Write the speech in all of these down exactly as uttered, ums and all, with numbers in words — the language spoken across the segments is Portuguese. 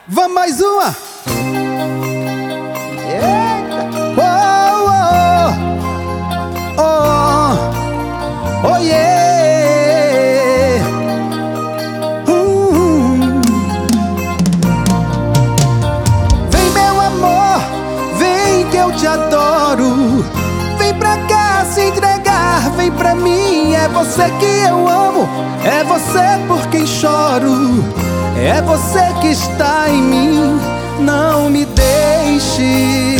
Vamos mais uma! Eita! Oh, oh, oh, oh yeah! Hum. Vem, meu amor, vem que eu te adoro. Vem pra cá se entregar, vem pra mim. É você que eu amo, é você por quem choro. É você que está em mim, não me deixe.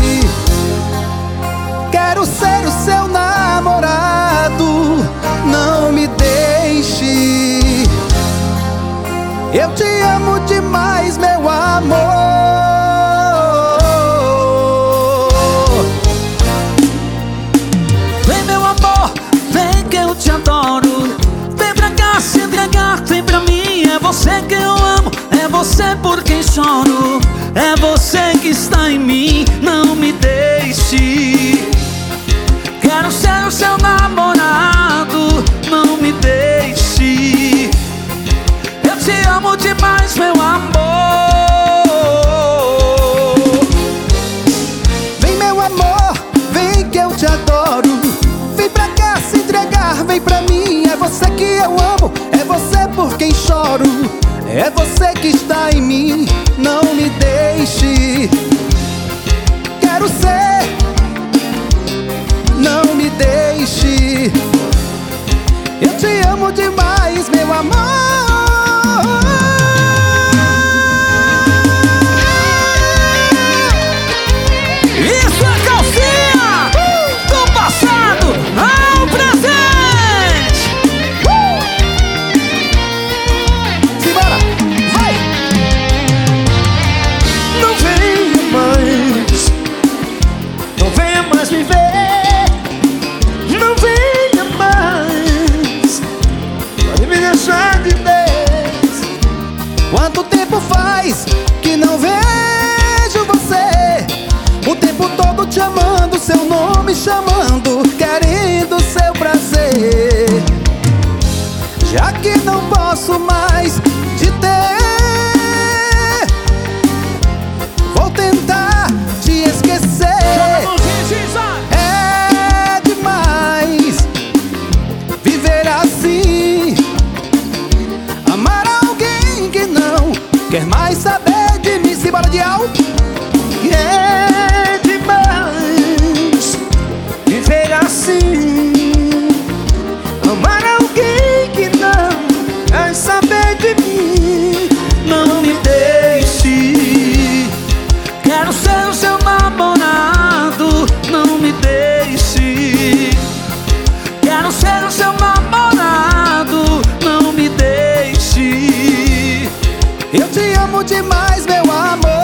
Quero ser o seu namorado, não me deixe. Eu te amo demais, meu amor. Vem, meu amor, vem que eu te adoro. Vem pra cá se entregar, vem pra mim. É você que eu amo, é você por quem choro. É você que está em mim, não me deixe. Quero ser o seu namorado, não me deixe. Eu te amo demais, meu amor. Vem, meu amor, vem que eu te adoro. Vem pra cá se entregar, vem pra mim. É você que eu amo, é você por quem choro. É você que está em mim, não me deixe. Quero ser, não me deixe. Eu te amo demais, meu amor. Isso é calcinha uh! do passado ao presente. uh! Simbora, vai! Não venha mais, não venha mais me ver. Não venha mais, pode me deixar de vez. Quanto tempo faz que não vejo você? O tempo todo te amando, seu nome chamando, querendo seu prazer. Já que não posso mais te ter, vou tentar te esquecer. É demais viver assim, amar alguém que não quer mais saber de mim. Simbora de alto. É demais viver assim, amar alguém que não quer saber de mim. Não me deixe. Quero ser o seu namorado, não me deixe. Quero ser o seu namorado, não me deixe. Eu te amo demais, meu amor.